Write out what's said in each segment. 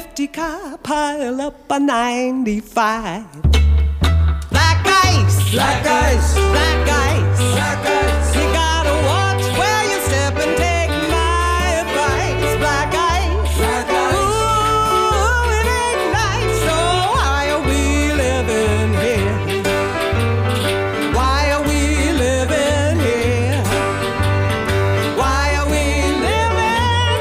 50 car pile up a 95. Black ice, black ice, black ice, black ice. You gotta watch where you step and take my advice. Black ice, black ice. Ooh, it ain't nice. So why are we living here? Why are we living here? Why are we living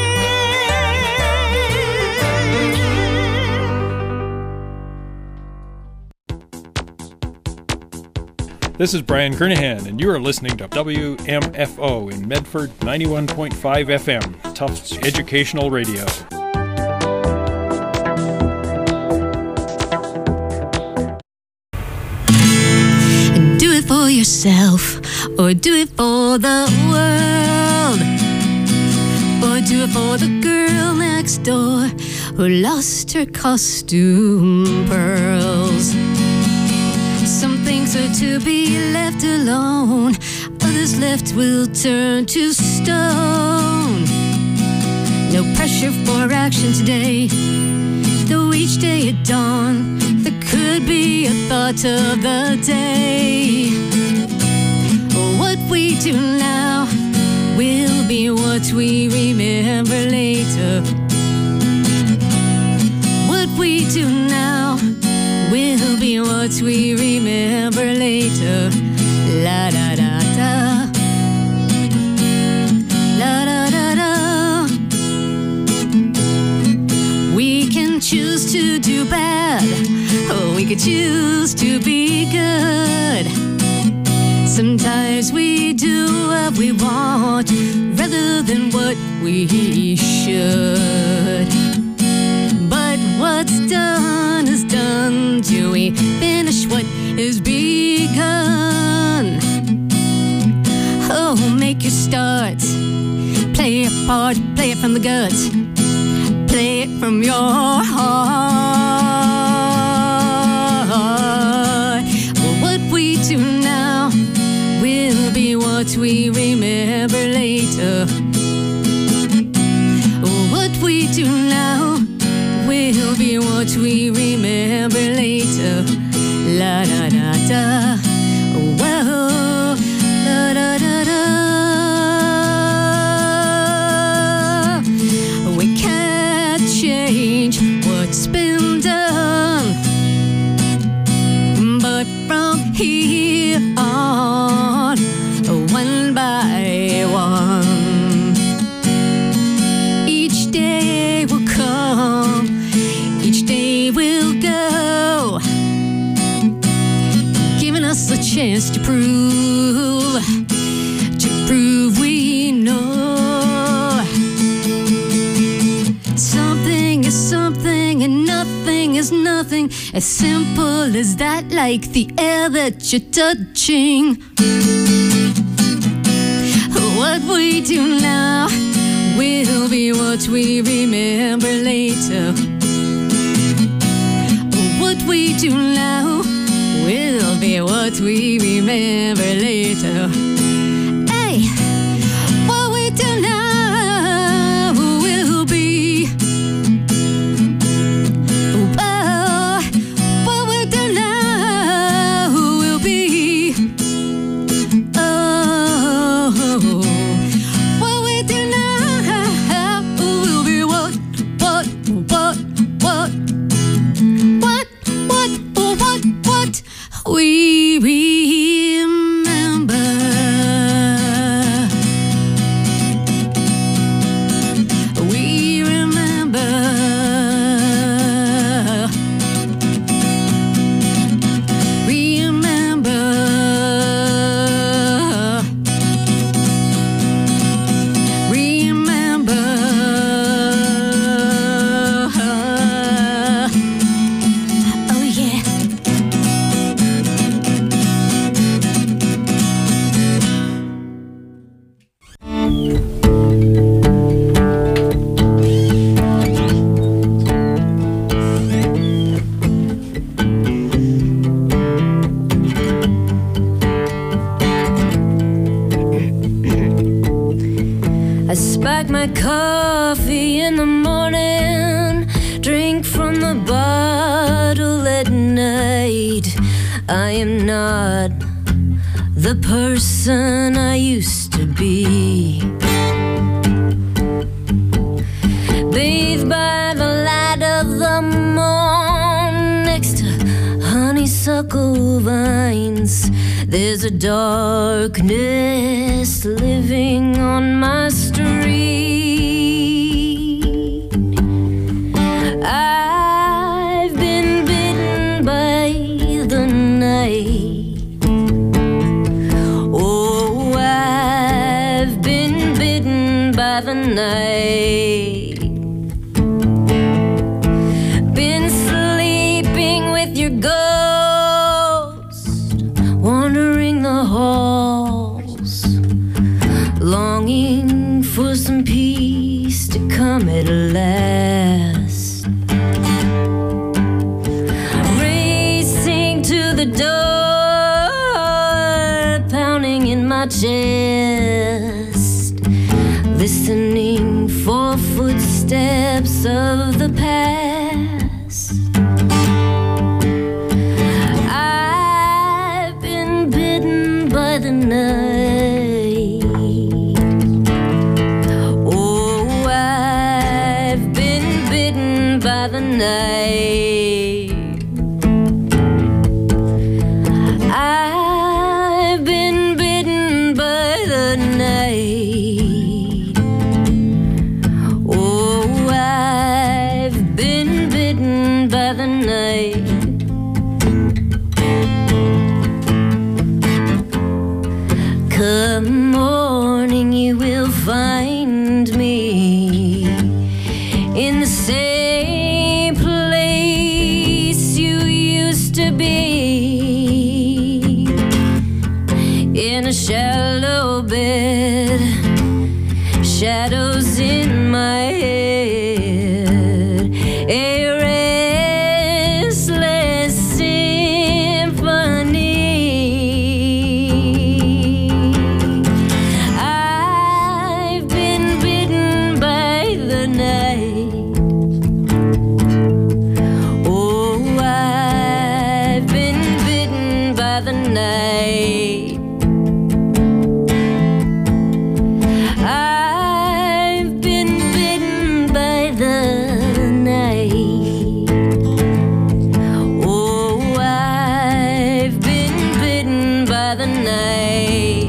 here? This is Brian Kernahan, and you are listening to WMFO in Medford 91.5 FM, Tufts Educational Radio. Do it for yourself, or do it for the world, or do it for the girl next door who lost her costume pearls. Some things are to be left alone, others left will turn to stone. No pressure for action today, though each day at dawn there could be a thought of the day. What we do now will be what we remember later. What we do now will be what we remember later. La da da da, la da da da. We can choose to do bad, or we could choose to be good. Sometimes we do what we want rather than what we should. But what's done is done till we finish what is begun. Oh, make your start, play your part, play it from the guts, play it from your heart. Well, what we do now will be what we remember later. What we do now will be what we remember later. La da da da, whoa, la da da da. We can't change what's been done, but from here on, one by one, each day will come, each day will go, giving us a chance to prove we know. Something is something and nothing is nothing, as simple as that, like the air that you're touching. What we do now will be what we remember later. What we do now will be what we remember later. Hey, what we do now will be, oh, what we do now will be, oh, what we do now will be what we remember. We remember. Remember. Remember. Oh yeah. I spike my coffee in the morning, I am not the person I used to be. Bathed by the light of the morn, next to honeysuckle vines, there's a darkness living on my street. I've been bitten by the night. Oh, I've been bitten by the night. Been sleeping with your ghost, wandering the halls, longing for some peace to come at last. Racing to the door, pounding in my chest, listening for footsteps of the past. I've been bitten by the night. Oh, I've been bitten by the night. I've been bitten by the night. Oh, I've been bitten by the night. Come morning, you will find me in the same place you used to be, in a shallow bed, shadows in my head, a restless symphony. I've been bitten by the night. Oh, I've been bitten by the night. I've been bitten by the night. Oh, I've been bitten by the night.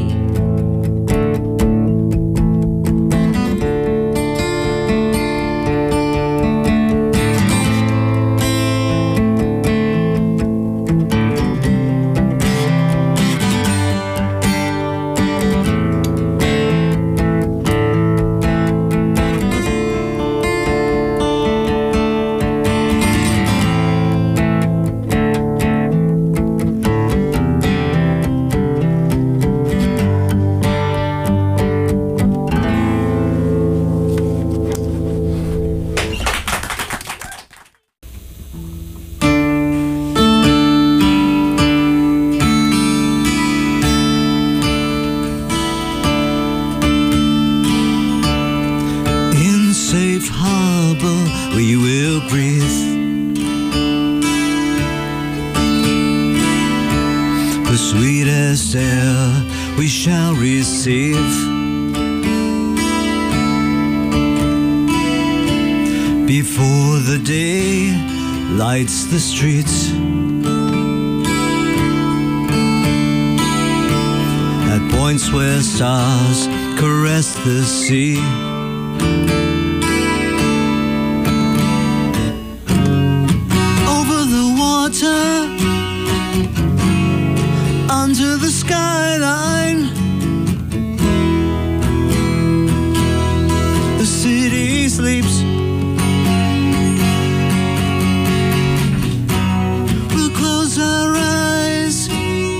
In safe harbor we will breathe the sweetest air we shall receive. Before the day lights the streets, at points where stars caress the sea, over the water, under the skyline, the city sleeps. We'll close our eyes,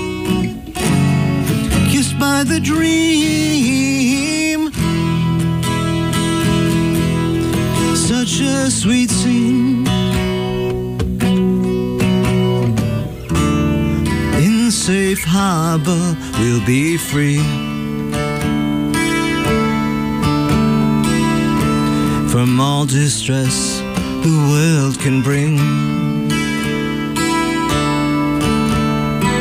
kissed by the dream. Such a sweet scene. In safe harbor we'll be free from all distress the world can bring.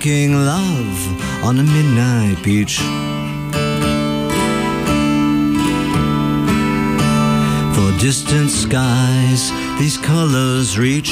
making love on a midnight beach. For distant skies, these colors reach.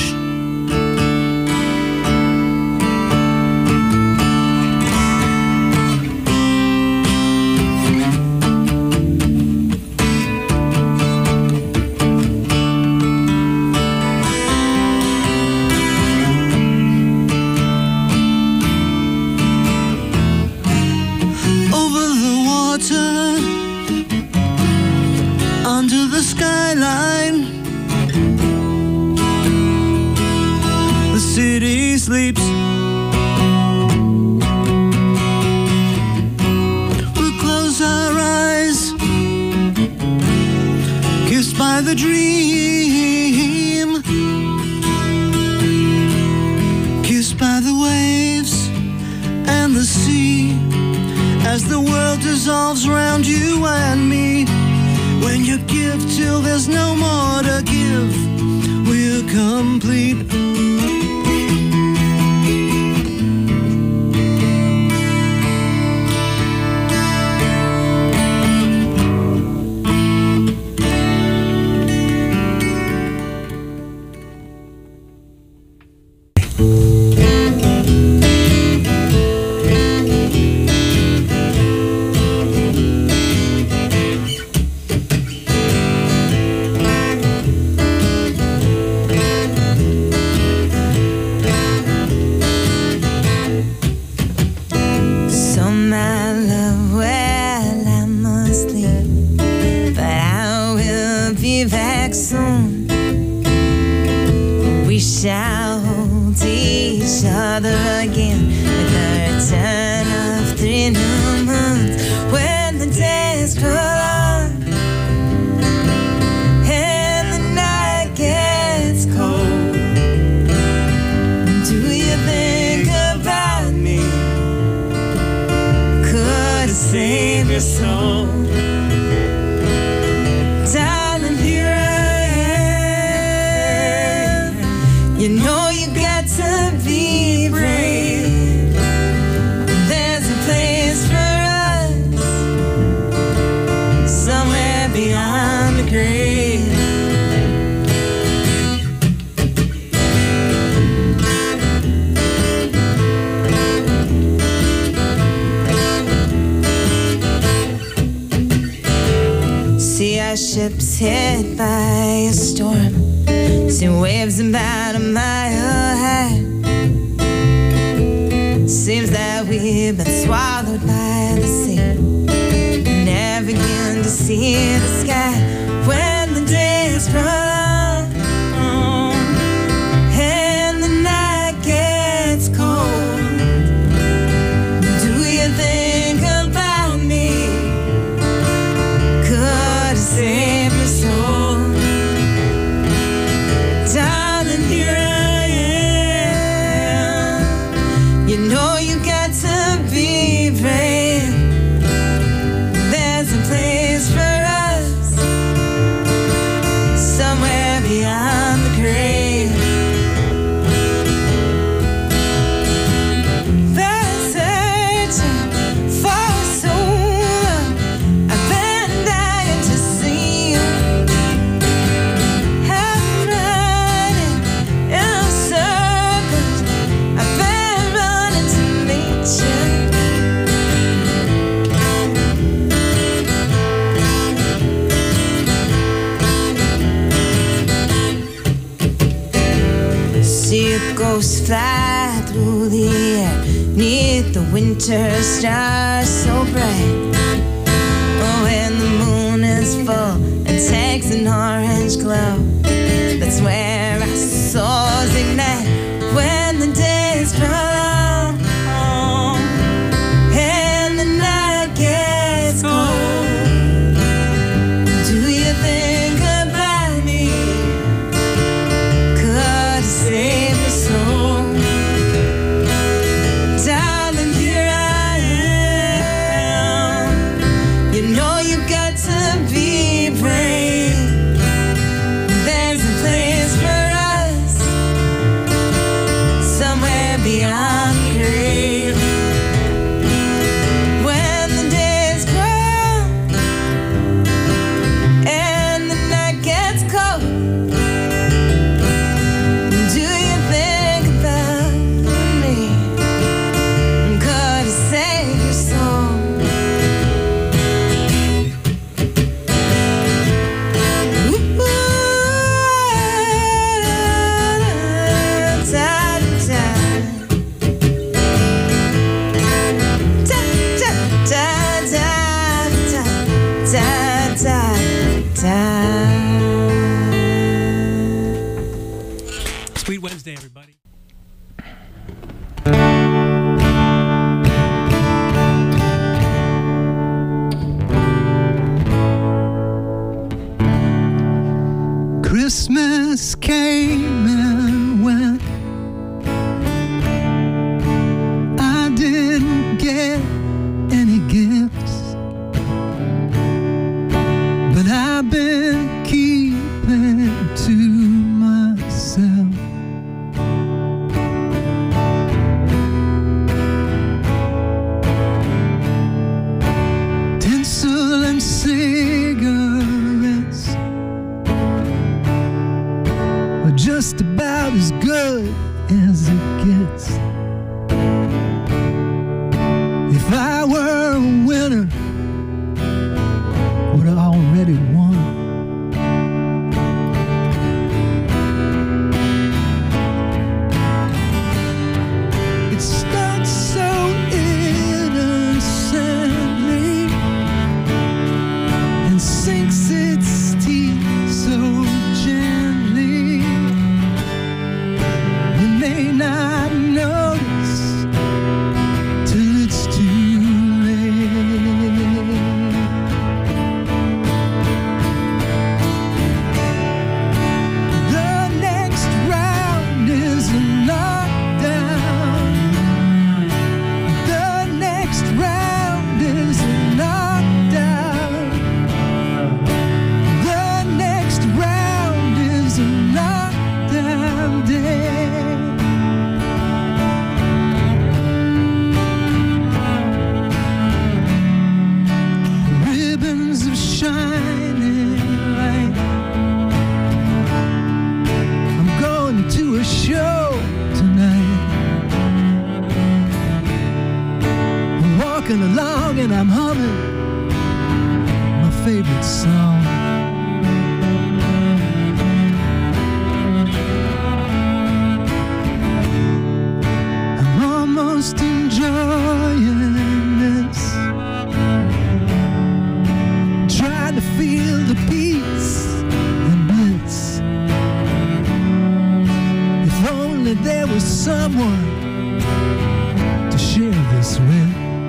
Ships hit by a storm, see waves about a mile high. Seems that we've been swallowed by the sea, never begin to see the sky when the day is prolonged and the night gets cold. Do you think about me? Save your soul, darling, here I am. You know you got to be brave. There's a place for us somewhere beyond the grave. Been searching for so long, I've been dying to see you. I'm running in circles, I've been running to meet you. See a ghost fly through the air, neath the winter stars so bright. Oh, when the moon is full and takes an orange glow, that's where our souls ignite. When the day is prolonged and the night gets cold, do you think about me? Could I save your soul? Darling, here I am. You know you got to be brave. day, everybody. Christmas came and went. I didn't get any gifts, but I've been keeping to myself. Tinsel and cigarettes are just about as good as it gets. If I were a winner, would have already won. It starts so innocently and sinks its teeth so gently. You may not notice till it's too late. The next round is a knockdown. The next round is a knockdown. The next round is a knockdown day. Ribbons of shining light. I'm going to a show tonight. I'm walking along and I'm humming my favorite song. I'm almost enjoying this, trying to feel the peace and bliss. If only there was someone to share this with.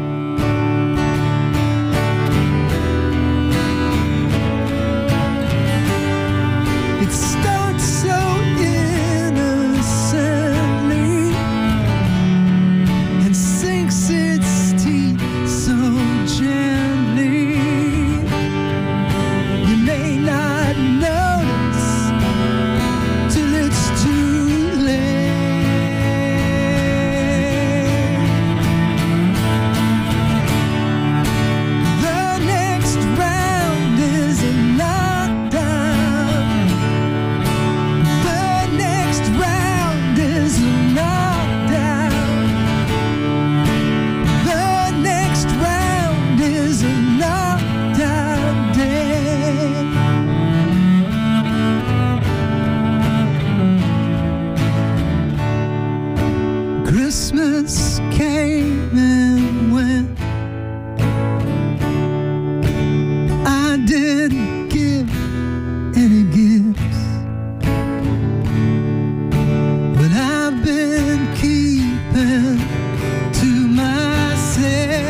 It starts so innocently and sinks its teeth so gently. You may not notice till it's too late. The next round is a knockdown. The next round is a knockdown. The next round is a knockdown day. Christmas came and went. I didn't give any gifts, but I've been keeping to myself.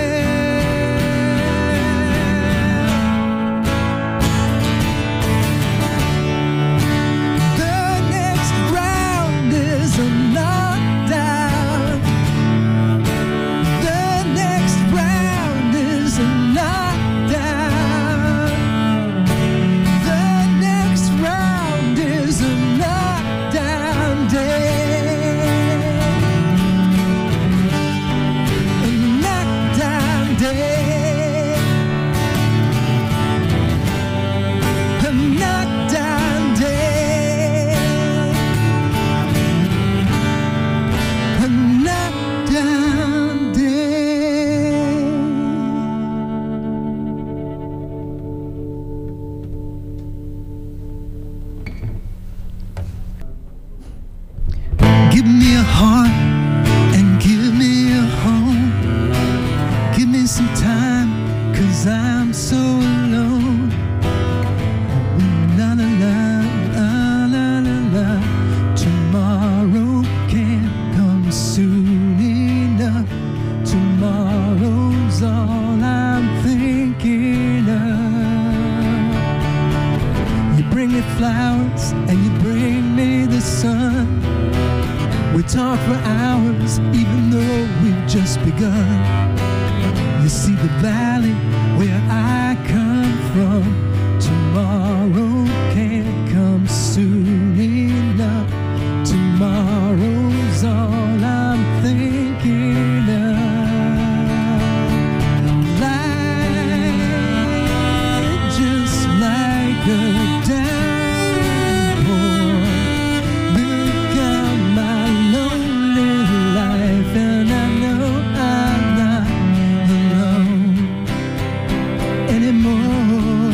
The next round is a knockdown. The next round is a knockdown. The next round is a knockdown day. A knockdown day. A knockdown day. A knockdown day. Give me a heart and give me a home. Give me some time, 'cause I'm so alone. La la la la la la la. Tomorrow just begun. You see the valley where I come from. Tomorrow can't come soon enough. Tomorrow's all I'm thinking of. Life just like a downpour. Look at my lonely life, and I know I'm not alone anymore.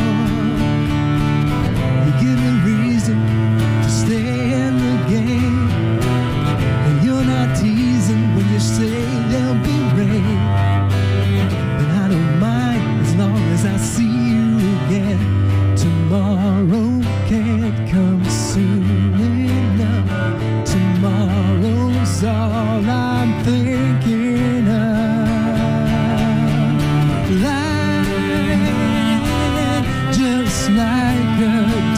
You give me reason to stay in the game, and you're not teasing when you say there'll be rain. And I don't mind as long as I see you again. Tomorrow can't come soon enough. Tomorrow's all I'm thinking of. Life just like a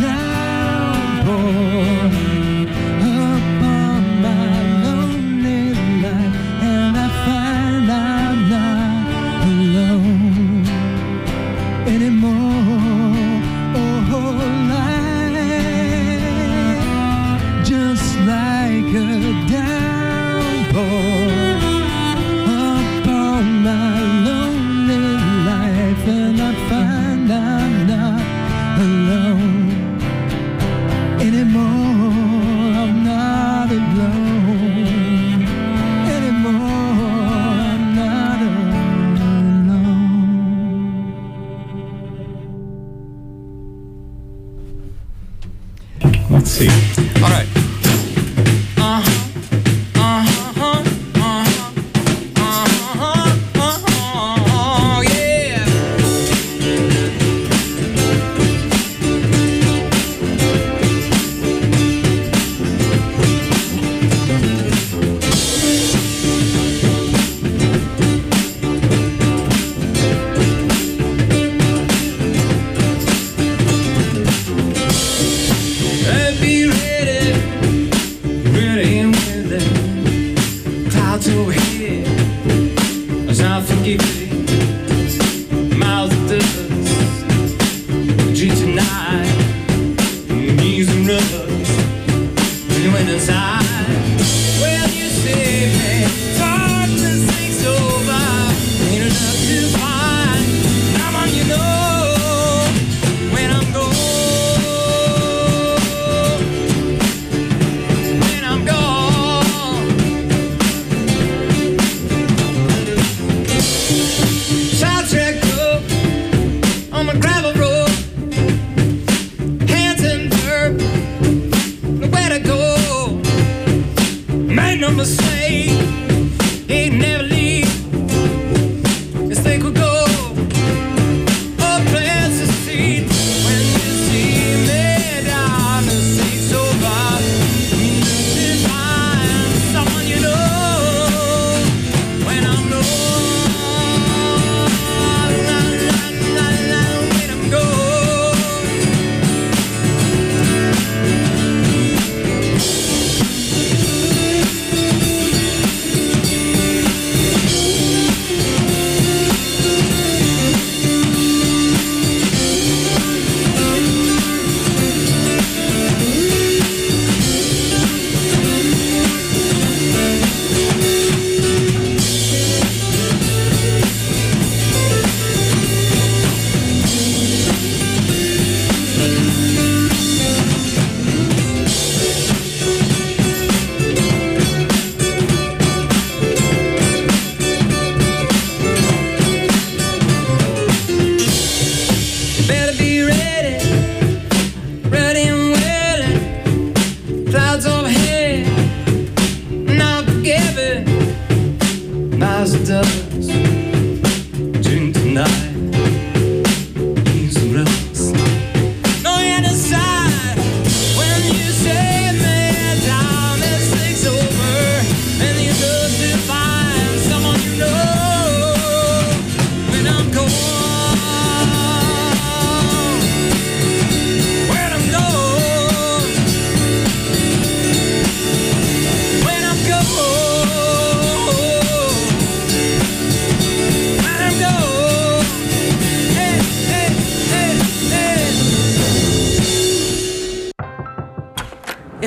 downpour upon my lonely life, and I find I'm not alone anymore. Oh, life just like a downpour upon my lonely life, and I find I'm not alone anymore. I'm not alone anymore. I'm not alone. Let's see. All right. Yeah. I'd be ready, ready and willing. Clouds overhead, as I forgive you. Miles of dust, streets at night, knees and rubbers, the winter's eye. Well, you say, man, darkness takes over, ain't enough to find. Come on, you know, when I'm gone. When I'm gone, sidetrack up on the gravel road, hands in dirt, nowhere to go. Made no mistake, he'd never leave. Yes, they could go. Oh, plans to see when you see me down the streets over. To find someone you know when I'm gone. When I'm gone.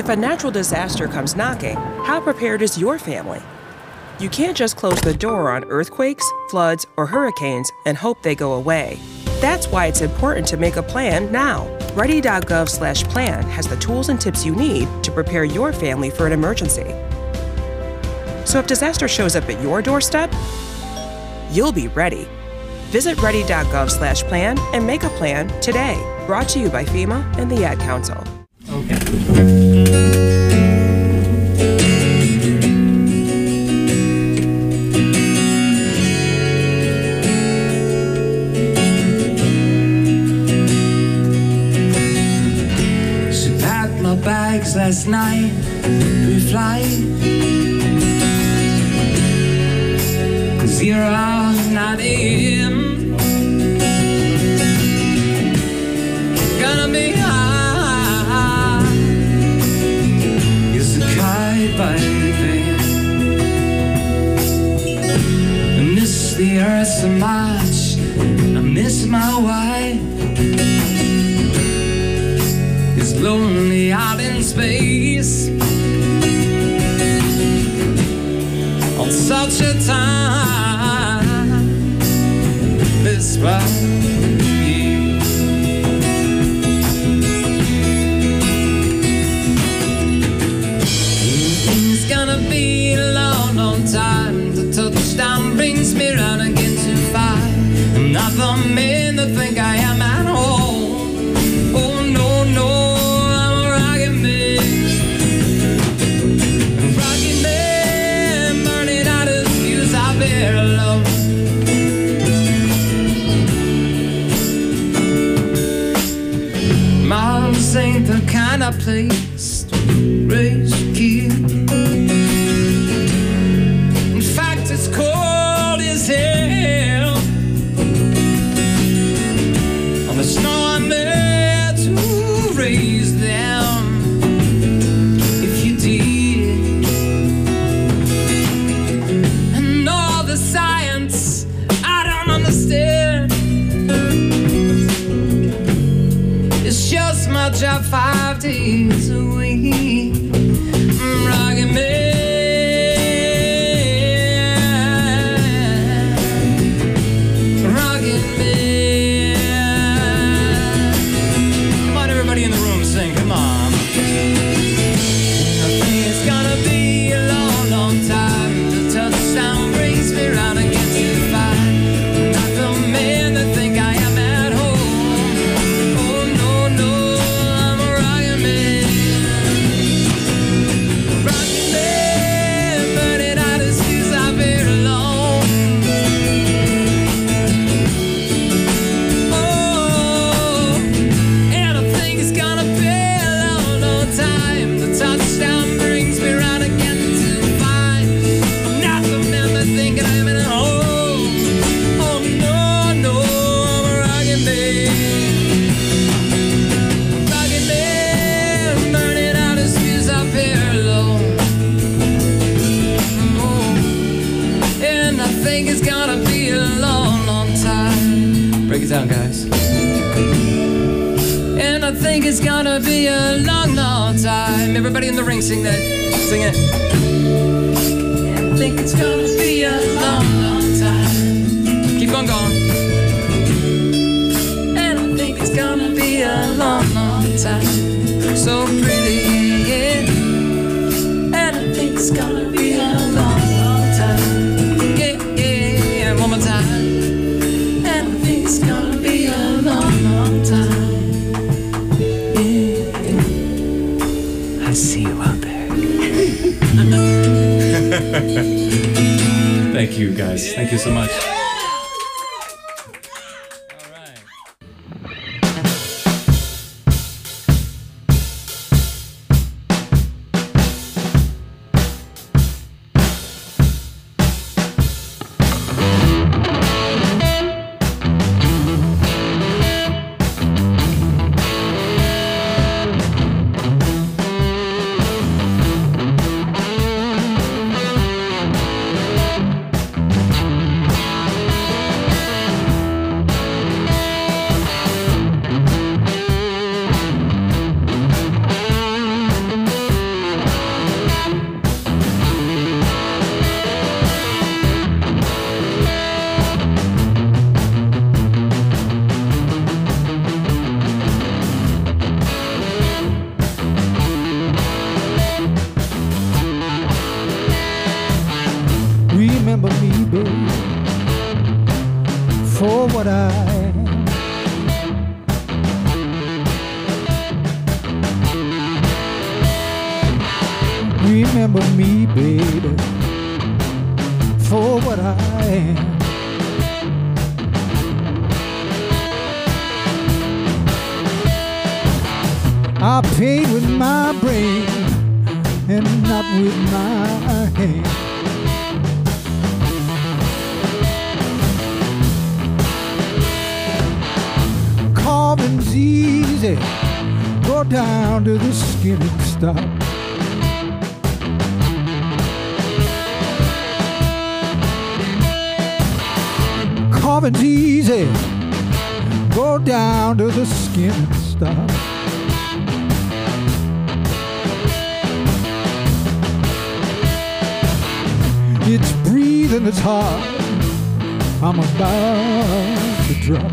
if a natural disaster comes knocking, how prepared is your family? You can't just close the door on earthquakes, floods, or hurricanes and hope they go away. That's why it's important to make a plan now. Ready.gov/plan has the tools and tips you need to prepare your family for an emergency. So if disaster shows up at your doorstep, you'll be ready. Visit ready.gov/plan and make a plan today. Brought to you by FEMA and the Ad Council. Bags last night pre-flight 09 AM. Gonna be high as a kite, baby. I miss the earth so much, I miss my wife. It's lonely out in space on such a time this right here. It's gonna be a long, long time. The touchdown brings me round again to five. I'm not the man that think I am at home. Oh no, no. Mars ain't the kind of place to raise a kid. In fact, it's cold as hell. And there's no one there to raise them. If you did, and all the science I don't understand. It's just my job 5 days a week. Rockin' man, rockin' man. Come on, everybody in the room, sing, come on. I think it's gonna be a long, long time. The touchdown brings me round again to five. Not the man that think I am at home. Break it down, guys. And I think it's gonna be a long, long time. Everybody in the ring, sing that. Sing it. And I think it's gonna be a long, long time. Keep on going. And I think it's gonna be a long, long time. So pretty, yeah. And I think it's gonna be a long, long time. Yeah, yeah, one more time. It's gonna be a long, long time. Yeah. I see you out there. Thank you, guys. Thank you so much. what I am. Remember me, baby, for what I am. I paint with my brain and not with my hand. Carving's easy, go down to the skin and stop. Carving's easy, go down to the skin and stop. It's breathing, it's hard, I'm about to drop.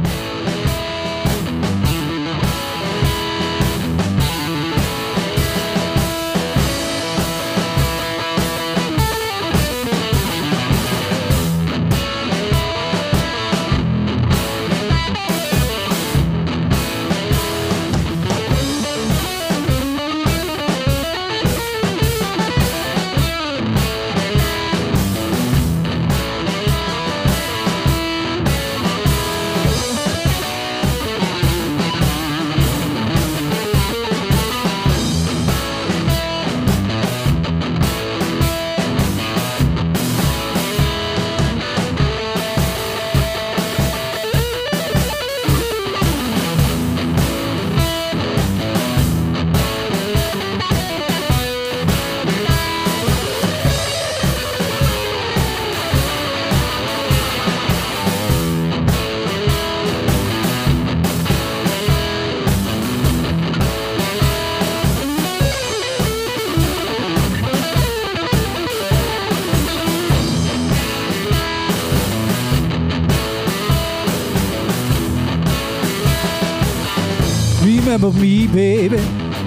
Remember me, baby,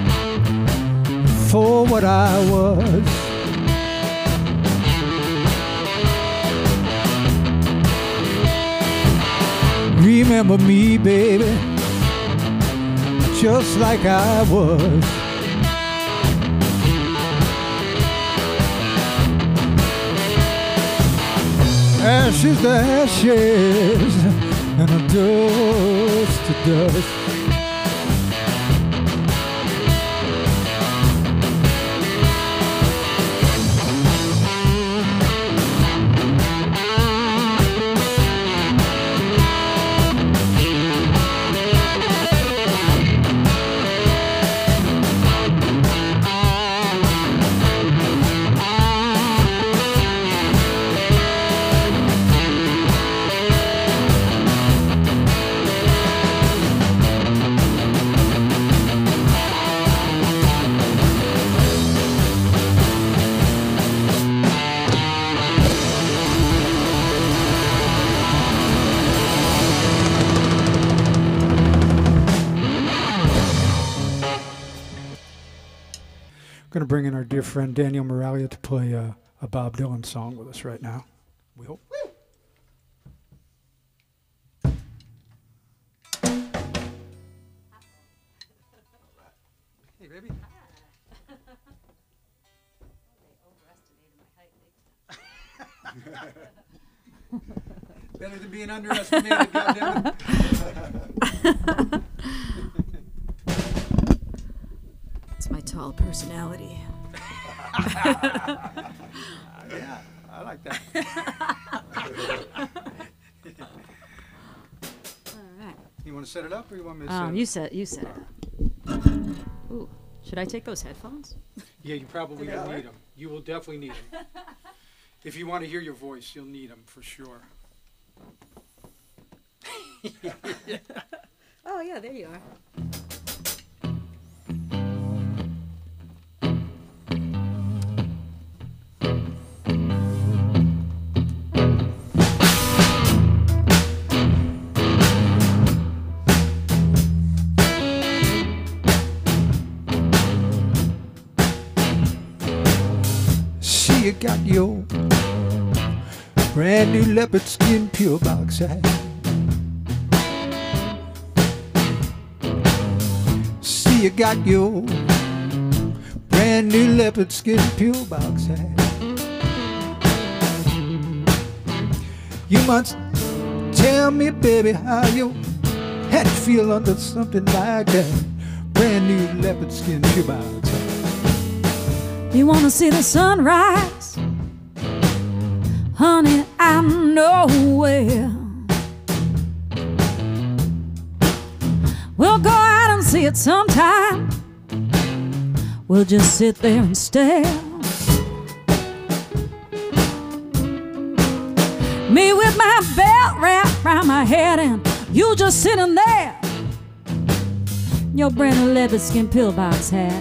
for what I was. Remember me, baby, just like I was. Ashes to ashes, and a dust to dust. Going to bring in our dear friend Daniel Moralia to play a Bob Dylan song with us right now. We hope. Hey, baby. Better than being underestimated, goddammit. It's my tall personality. Yeah, I like that. All right. You want to set it up, or you want me to set it up? You set it up. Ooh, should I take those headphones? Yeah, you probably will need them. You will definitely need them. If you want to hear your voice, you'll need them for sure. Oh yeah, there you are. You got your brand new leopard skin pure box hat. you got your brand new leopard skin pillbox hat. You must tell me, baby, how you had to feel under something like that brand new leopard skin pillbox hat. You wanna see the sunrise? Honey, I know where. We'll go out and see it sometime. We'll just sit there and stare. Me with my belt wrapped around my head and you just sitting there. Your brand new leopard skin pillbox hat.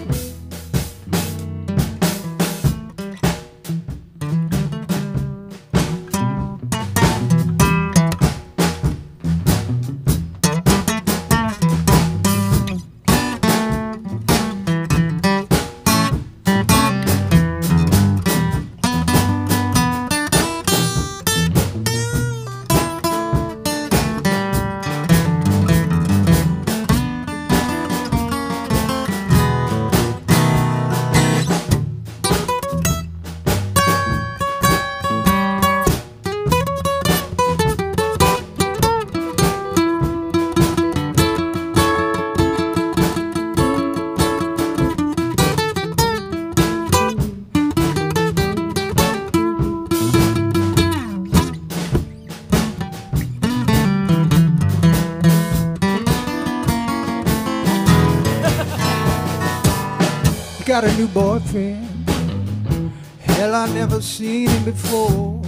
Got a new boyfriend. Hell, I never seen him before.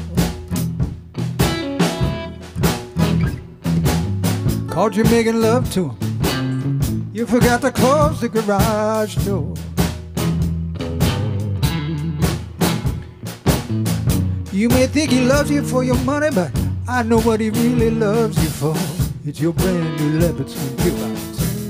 Caught you making love to him. You forgot to close the garage door. You may think he loves you for your money, but I know what he really loves you for. It's your brand new leopard skin pillbox.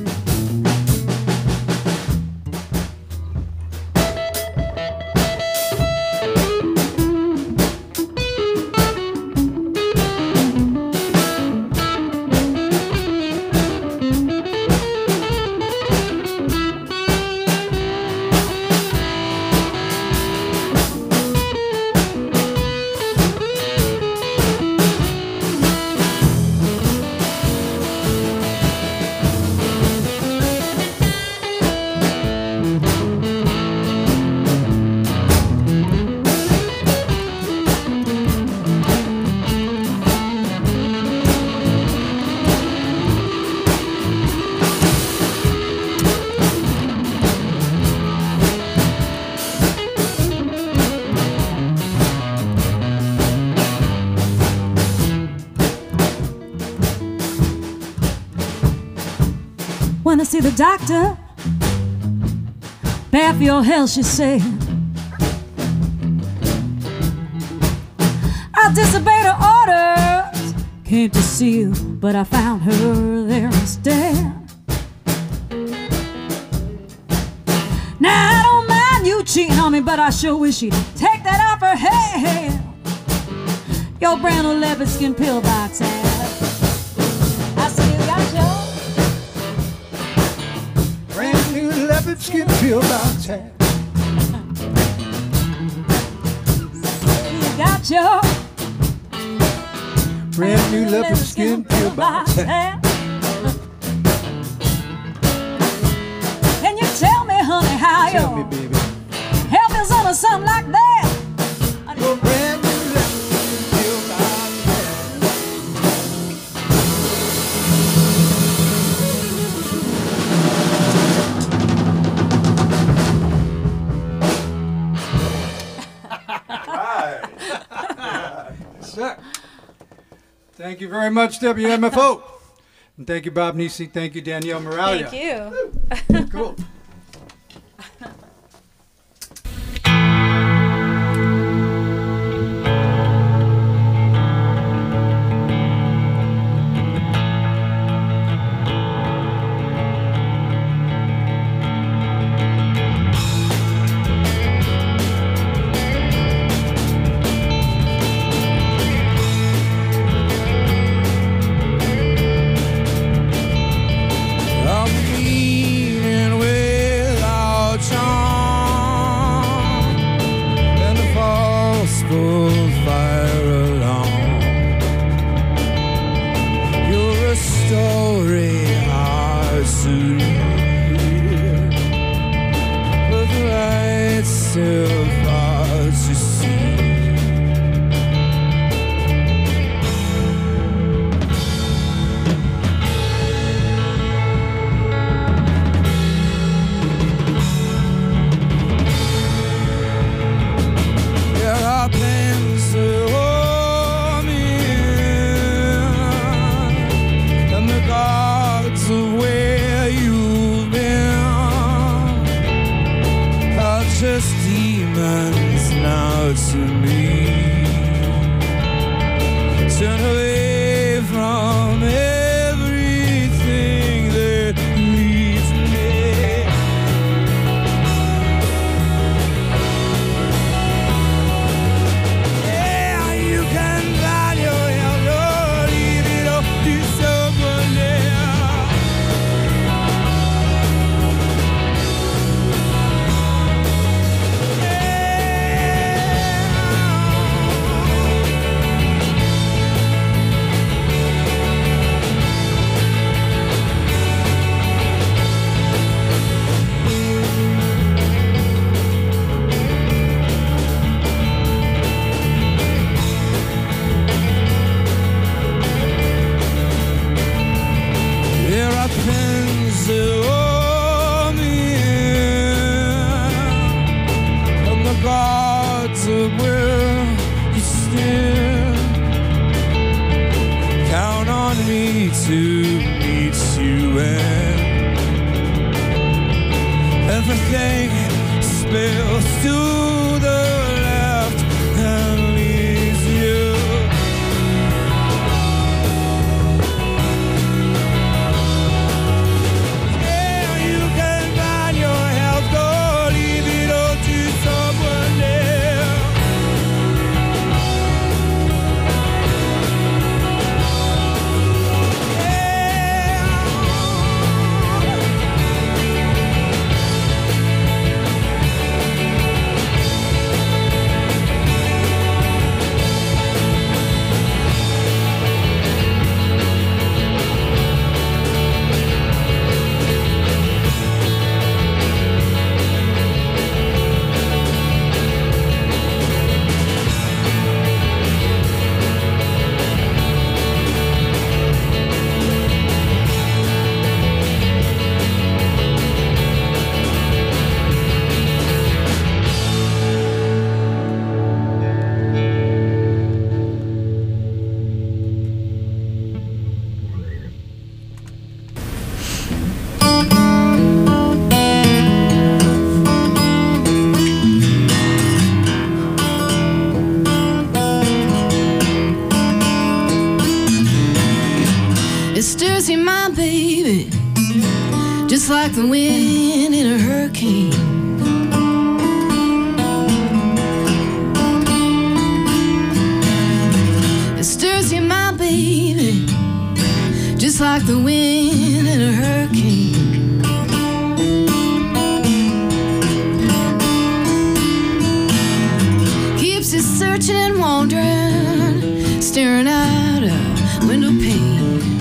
When I see the doctor, bad for your health, she said. I disobeyed her orders, came to see you, but I found her there instead. Now I don't mind you cheating on me, but I sure wish you'd take that off her head. Your brand new leopard skin pillbox hat. I see you got your brand new leopard skin pillbox hat. You got your brand new leopard skin pillbox hat. Can you tell me, honey, how Tell me, your baby. health is under something like that? Your brand new leopard skin pillbox hat. Thank you very much, WMFO. And thank you, Bob Nisi. Thank you, Danielle Moralia. Thank you. Cool. I'll be leaving away. too far to see. There are plans to hold me in, and the gods of where you've been are just demons now to me. Turn away from everything that leaves me. Yeah, you can find your help, or leave it all to someone else. There are pens that hold me in, and the gods of where you stand count on me to meet you, and everything spills to the left and leaves you. Yeah, you can find your help, go leave it all to someone else. It stirs you, my baby, just like the wind in a hurricane. It stirs you, my baby, just like the wind in a hurricane. Keeps you searching and wandering, staring out a window pane.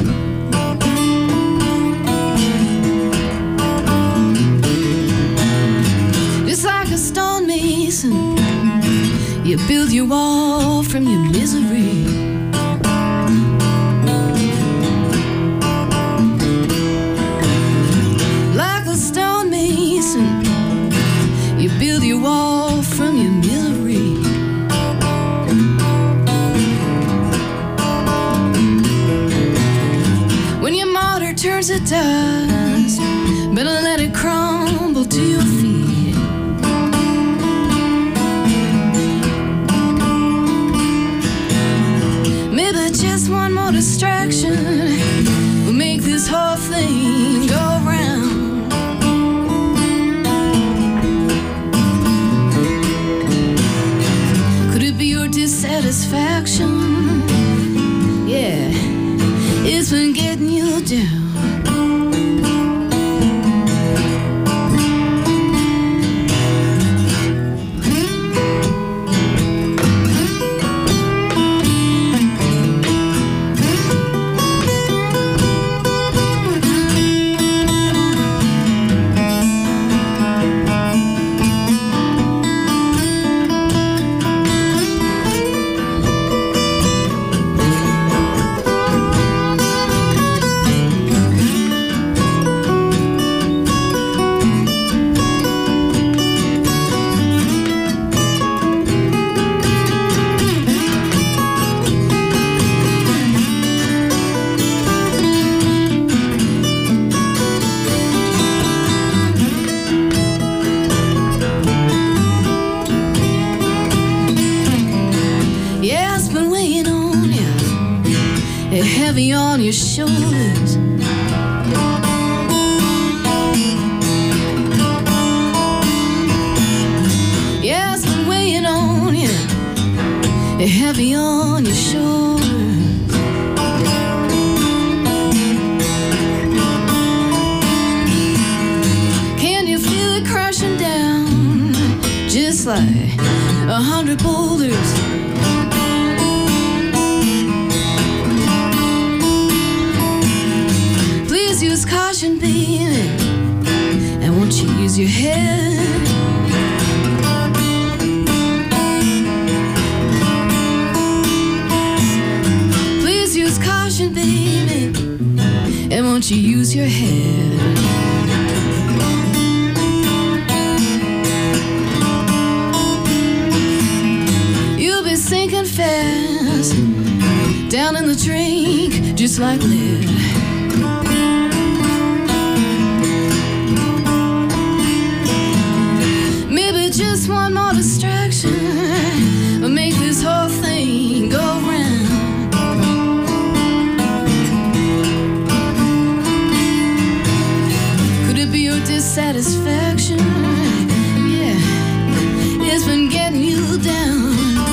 You build your wall from your misery. Like a stone mason, you build your wall from your misery. When your mortar turns to dust, better let it crumble to your feet. heavy on your shoulders. Yeah, it's been weighing on you, heavy on your shoulders. Can you feel it crashing down, just like 100 boulders? Please use caution, baby, and won't you use your head? Use caution, baby, and won't you use your head? You'll be sinking fast down in the drink, just like lead. Maybe just one more distraction will make this whole thing go round. Dissatisfaction, yeah, it's been getting you down.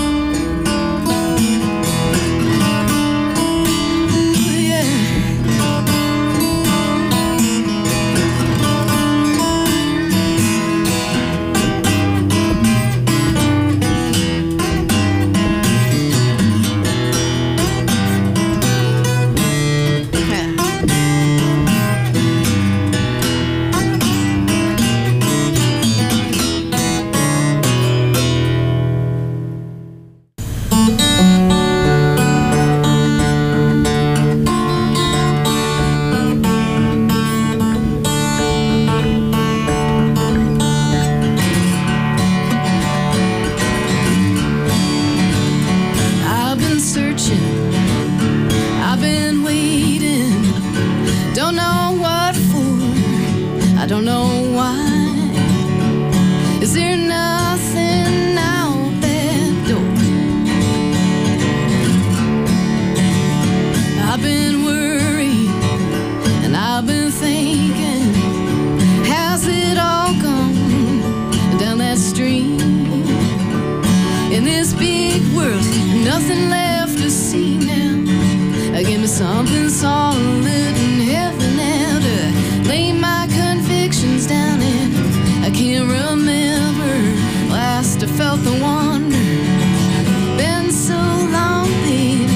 Something solid and heavy now to lay my convictions down in. I can't remember last I felt the wonder. Been so long, baby,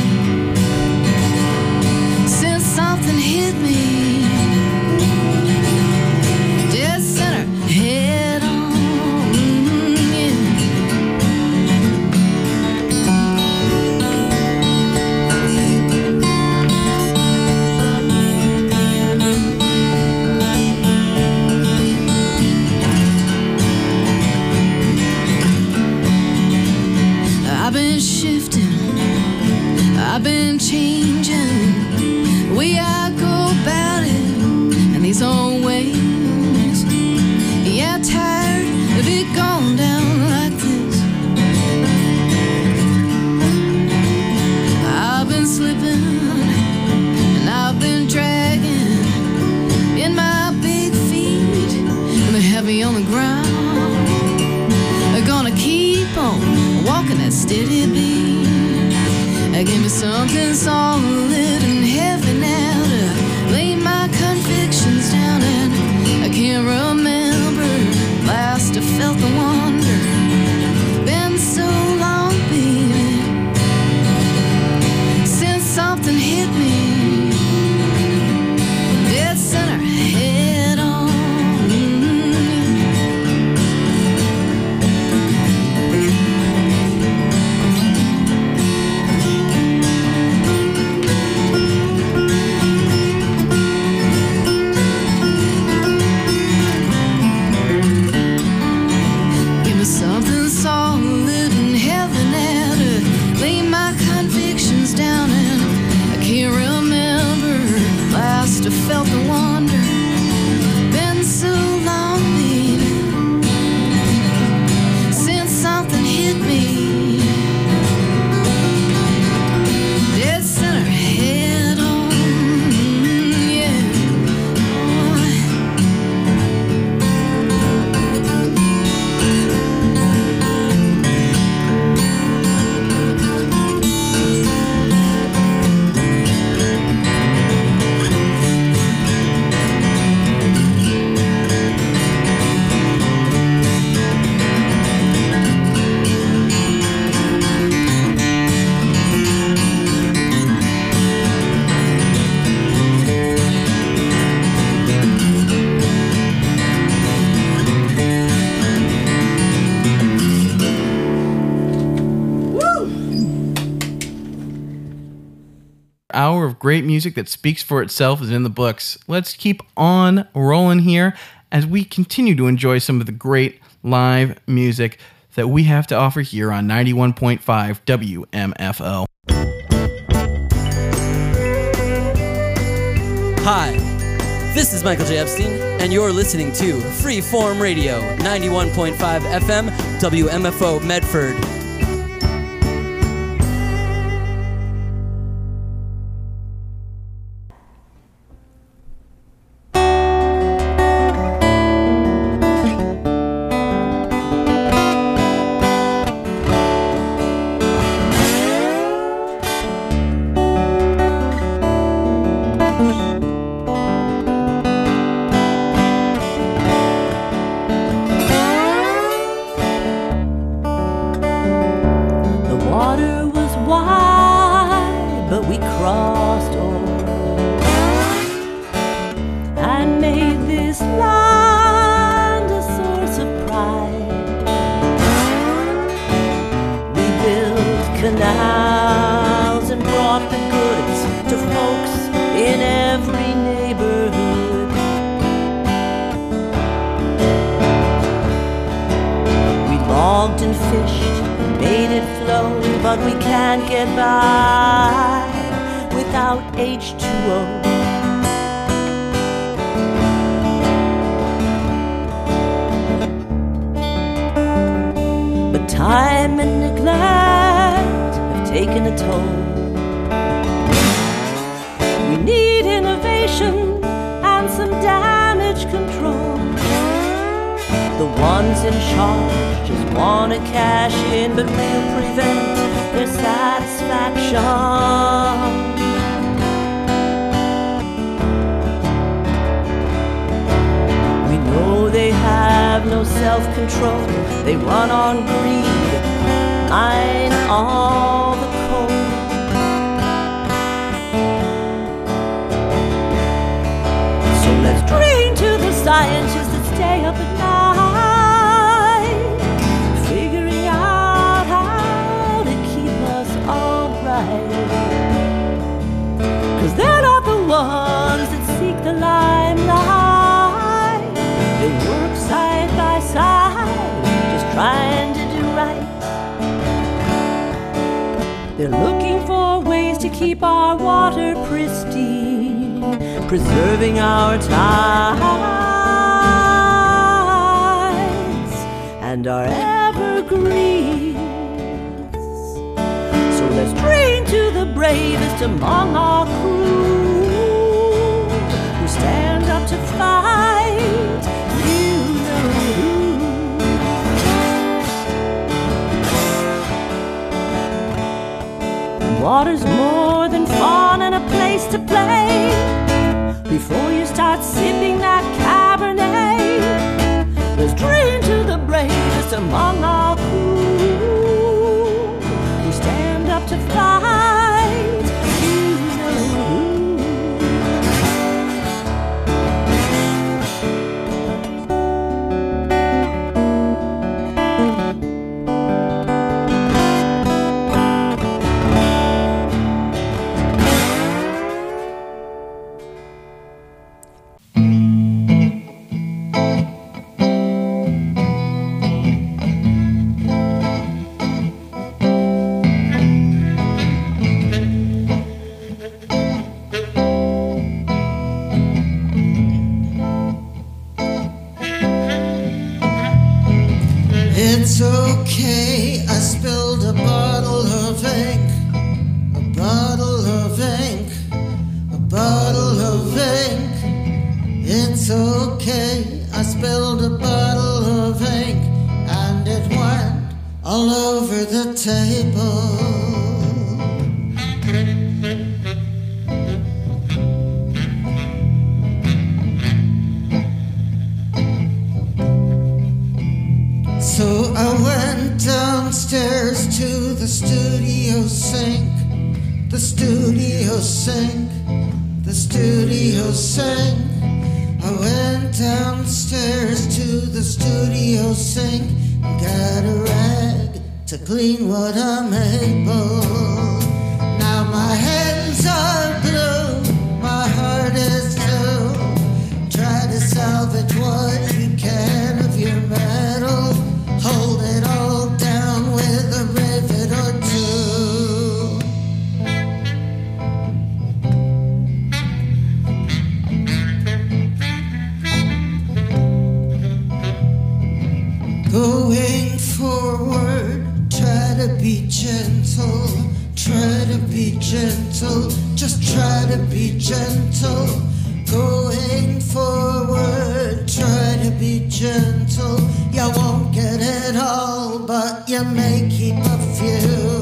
since something hit me dead center, head on. I've been shifting, I've been changing the way I go about it, and these old ways. Yeah, tired of it going down like this. I've been slipping and I've been dragging in my big feet, and they're heavy on the ground. They're gonna keep on walking that steady beat. Give me something solid and heavy now to lay my convictions down in. I can't remember last I felt the wonder. Been so long, baby, since something hit me dead center, head on. hour of great music that speaks for itself is in the books. Let's keep on rolling here as we continue to enjoy some of the great live music that we have to offer here on 91.5 WMFO. Hi, this is Michael J. Epstein, and you're listening to Freeform Radio, 91.5 FM, WMFO Medford. Preserving our tides and our evergreens. So let's drink to the bravest among our crew who stand up to fight, you know who. Water's more than fun and a place to play. Before you start sipping that Cabernet, let's drink to the bravest among our crew who stand up to fight, you know who. It's okay, I spilled a bottle of ink, a bottle of ink, a bottle of ink. It's okay, I spilled a bottle of ink, and it went all over the table. So I went downstairs to the studio sink, the studio sink, the studio sink. I went downstairs to the studio sink and got a rag to clean what I'm able. Now my hands are to be gentle, try to be gentle, just try to be gentle. Going forward, try to be gentle. You won't get it all, but you may keep a few.